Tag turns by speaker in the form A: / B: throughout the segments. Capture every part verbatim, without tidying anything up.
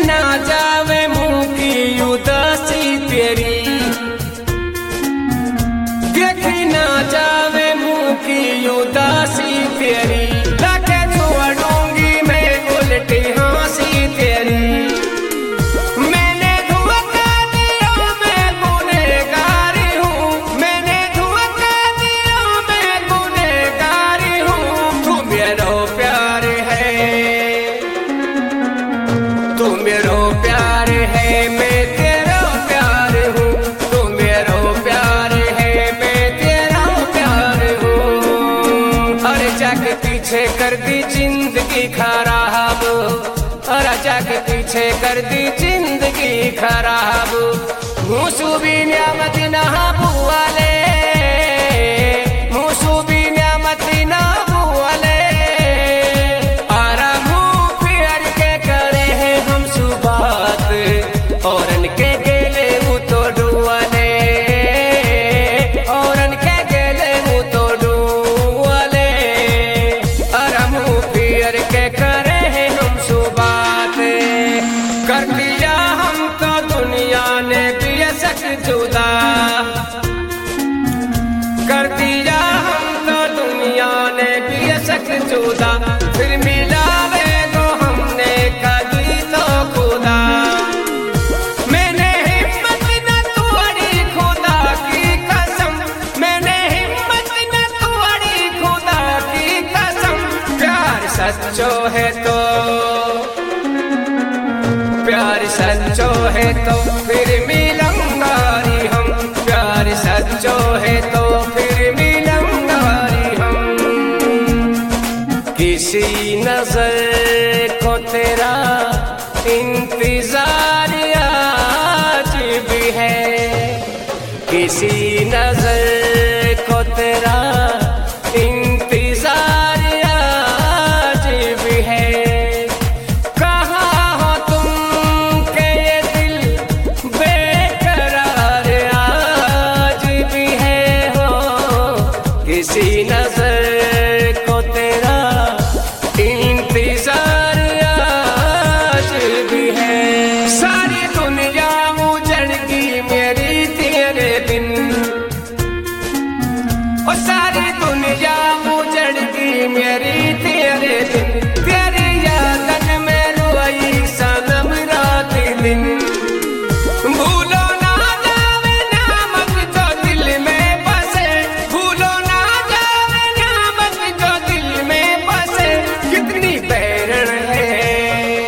A: ना जावे मुंह की उदासी तेरी, देखी ना जावे मुंह की उदासी तेरी, लाके छोड़ूंगी मैं उल्टी हंसी तेरी। मैंने धोखा दिया मैं गुनहगारी हूँ, मैंने धोखा दिया मैं गुनहगारी हूँ। तू मेरा प्यार है, तू मेरा प्यार है, मैं तेरा प्यार हूँ। तू मेरा प्यार है, मैं तेरा प्यार हूँ। अरे जग पीछे कर दी जिंदगी खराब, अरे जग पीछे कर दी जिंदगी खराब। मुसूबी नियामत ना बुआले, मुसूबी नियामत ना बुआले। आराम प्यार के करे हैं हम सुबात, औरन के गेले वो तो डुआले, औरन के गेले वो तो डुआले। आराम प्यार के करे हैं हम सुबात, कर दिया हमको दुनिया ने बेशक जुदा, कर दिया हमको दुनिया ने बेशक जुदा। फिर मिलावे गो हमने कभी तो खुदा, मैंने हिम्मत न तोड़ी खुदा की कसम, मैंने हिम्मत न तोड़ी खुदा की कसम। प्यार सच्चो है तो, प्यार सच्चो है तो फिर मिलंगारी हम, प्यार सच्चो है तो फिर मिलंगारी हम। किसी नजर को तेरा इंतजार आज भी है, किसी नजर को तेरा इंतजार आज भी है। कहाँ हो तुम के ये दिल बेकरार आज भी है हो, किसी नजर को तेरा इंतजार आज भी है। सारी दुनिया उजड़ गई मेरी तेरे बिन, और सारी दुनिया उजड़ गई मेरी तेरे बिन। तेरी यादन में रोई सनम रात दिन, भूलो ना जावे नामक जो दिल में बसे, भूलो ना जावे नामक जो दिल में बसे। कितनी बैरण है,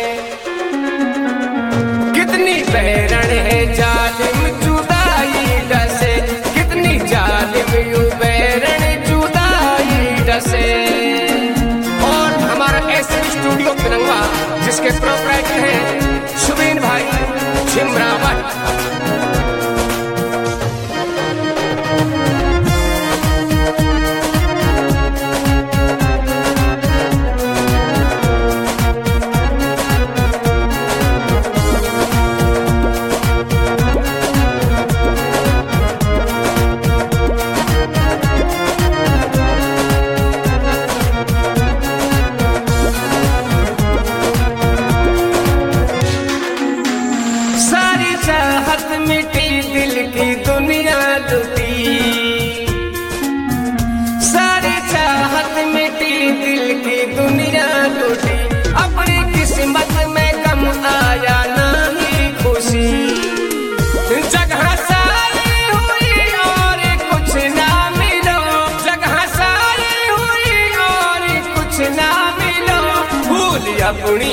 A: कितनी बैरण है जालिम जुदाई डसे, कितनी जालिम यू बैरण जुदाई डसे। और हमारा ऐसे स्टूडियो पिरंगवा जिसके प्रोपराइटर हैं सुबीन भाई छिमरावत। सारी चाहत मिटी दिल की दुनिया लुटी, सारी चाहत मिटी दिल की दुनिया लुटी। अपनी किस्मत में गम आया नहीं खुशी, जगह सारी हुई और कुछ ना मिलो, जगह सारी हुई और कुछ ना मिलो। भूल अपनी,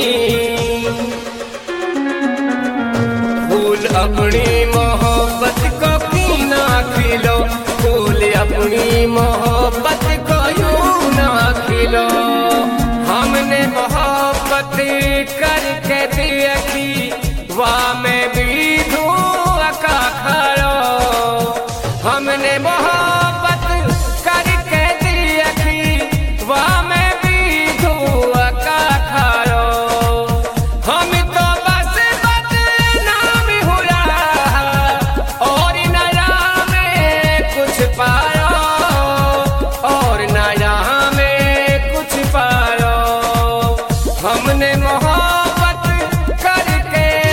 A: फूल अपनी मोहब्बत को कीना खिलो, फूल अपनी मोहब्बत को यूं ना खिलो। हमने मोहब्बत करके देखी, वाह में भी धुआं का खरो। हमने मोहब्बत करके देखी, वाह में भी धुआं का खरो। हम तो बस बदनाम हुआ और नया में कुछ पाया, और नया में कुछ पाया। हमने मोहब्बत करके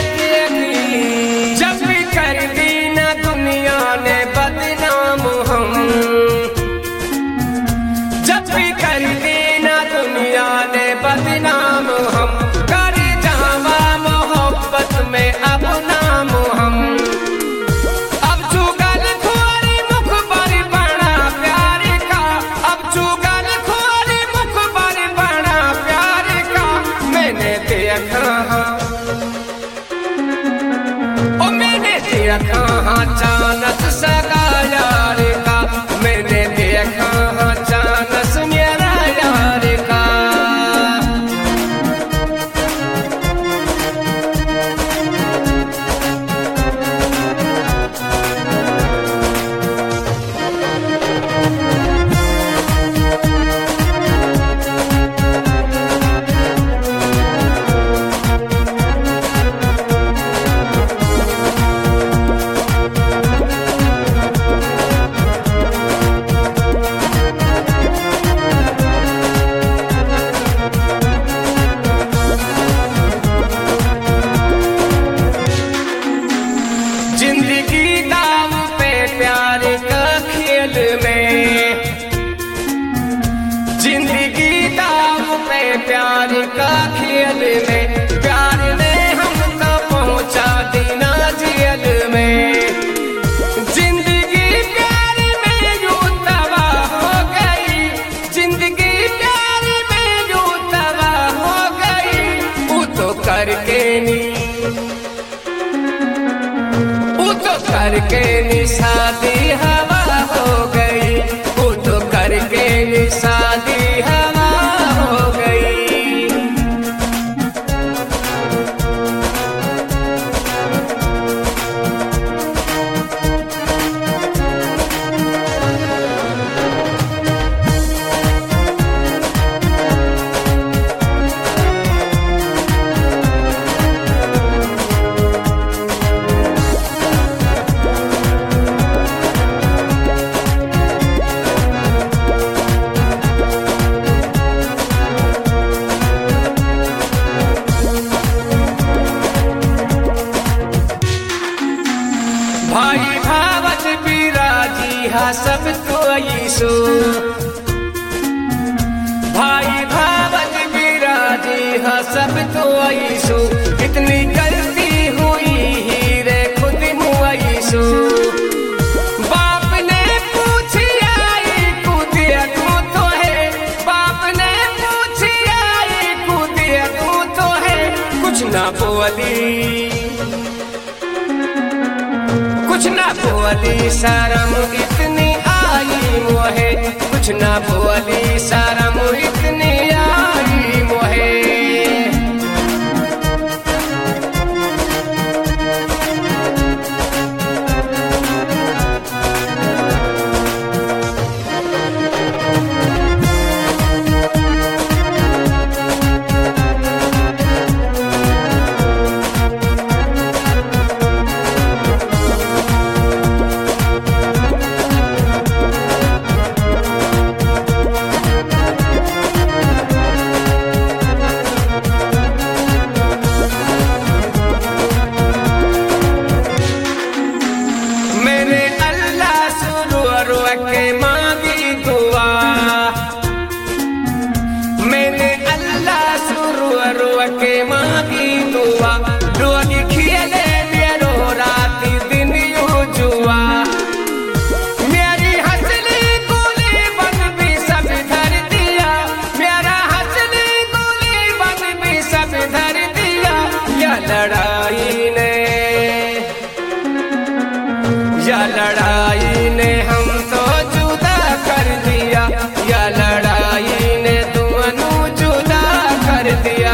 A: देखा ओ मैंने देखा चानस सगा यार का, मैंने देखा चानस मेरा यार का। जिंदगी दाव पे प्यार का खेल में, जिंदगी दाव पे प्यार का खेल में, प्यार ने हमको पहुंचा देना जेल में। जिंदगी प्यार में यूं तबाह हो गई, जिंदगी प्यार में यूं तबाह हो गई। वो तो करके नी करके निशादी हवा हो गई, वो तो करके निशादी हवा हो गई। भाई भावत बिराजी हा सब तो यीशु, भाई भावत बिराजी हा सब तो यीशु। इतनी गलती हुई ही रे खुद मुआ यीशु। बाप ने पूछी आई कूदिया तू तो है, बाप ने पूछी आई कूदिया तू तो है। कुछ ना बोली कुछ ना बोली शर्म इतनी आई मोहे, कुछ ना बोली शर्म इतनी आई मोहे। के मांगी दुआ, मैंने अल्लाह सुरू रुआ के मांगी दुआ। रोगी खेले मेरो रात दिन यूं जुआ, मेरी हंसली गोली बन भी सब धर दिया, मेरा हंसली गोली बन भी सब धर दिया। या लड़ाई ने या लड़ाई ने हम तो जुदा कर दिया, या लड़ाई ने दोनों जुदा कर दिया।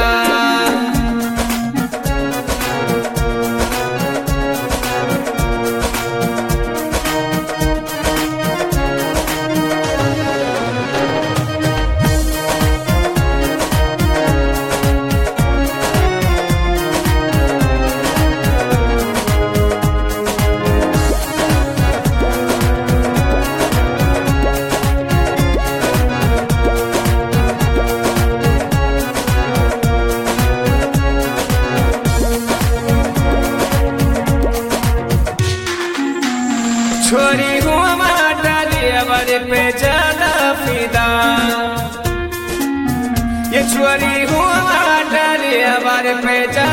A: छोरी हुआ डालियावर पे ज्यादा फिदा, ये छोरी हुआ डालियावर पे ज्यादा